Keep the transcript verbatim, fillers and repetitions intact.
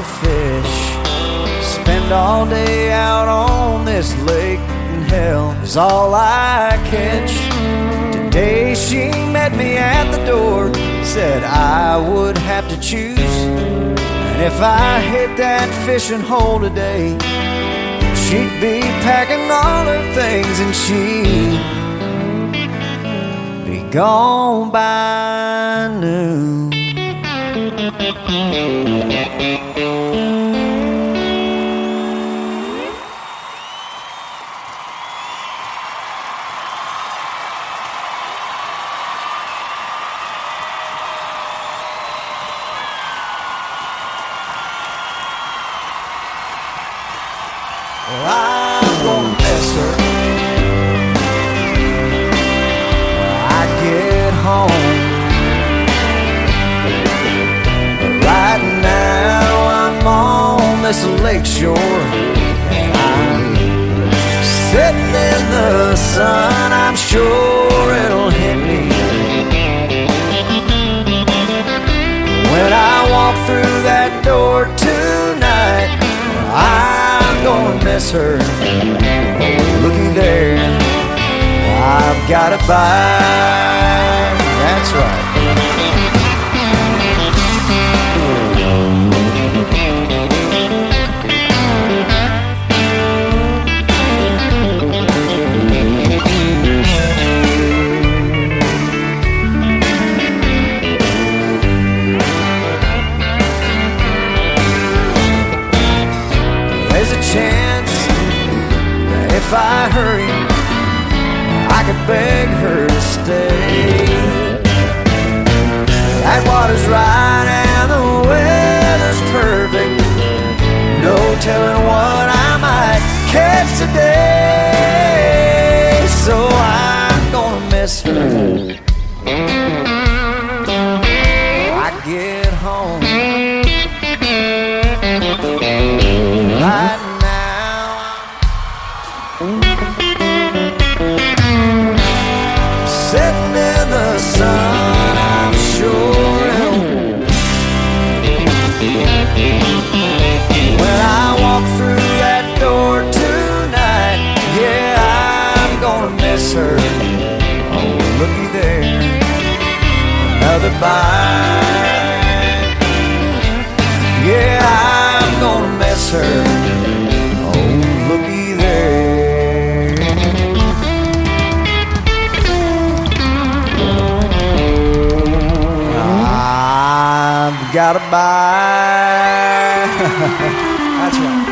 fish. Spend all day out on this lake, and hell is all I catch. Today she met me at the door, said I would have to choose. And if I hit that fishing hole today, she'd be packing all her things and she'd be gone by noon. Well, I'm gonna miss her when I get home. But right now I'm on this lake shore, and I'm sitting in the sun. I'm sure it'll hit me when I walk through that door tonight. I'm gonna miss her. Oh, looky there, I've got a bite. That's right. There's a chance that if I hurry, I could beg her to stay. That water's right and the weather's perfect. No telling what I might catch today. So I'm gonna miss her when I get home. Right now I'm sitting in the sun. I'm sure when I walk through that door tonight, yeah, I'm gonna miss her. Oh, looky there, another bite. Yeah, I'm gonna miss her. Oh, looky there. I've got a bite. That's right.